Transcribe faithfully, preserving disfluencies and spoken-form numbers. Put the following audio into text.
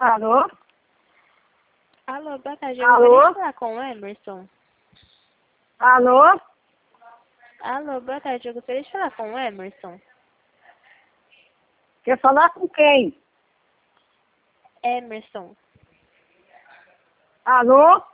Alô? Alô, boa tarde. Eu Alô? gostaria de falar com o Emerson. Alô? Alô, boa tarde. Eu gostaria de falar com o Emerson. Quer falar com quem? Emerson. Alô?